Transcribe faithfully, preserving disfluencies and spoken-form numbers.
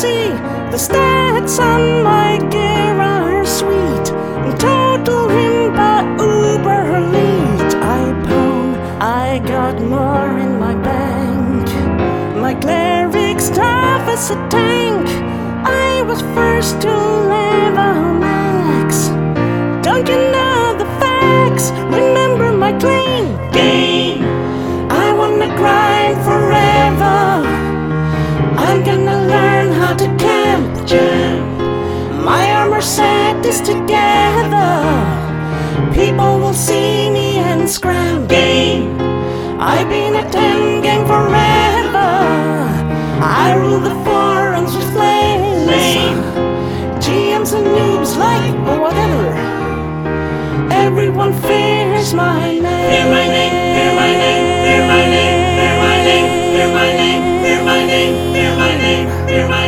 see the stats on my gear are sweet. Total him by Uber lead. I pound, I got more in my bank. My cleric's tough as a tank. I was first to level max. Don't you know the facts? Remember my claim. Game. I wanna grind forever. I'm gonna learn how to camp. Jam. My armor set is together. People will see me and scram. Game. I've been a ten gang forever. I rule the forums with flames. Lame. G Ms and noobs like whatever. Everyone fears my name. Fear my name, fear my name, fear my name, fear my name, fear my name, fear my name, fear my name, fear my name.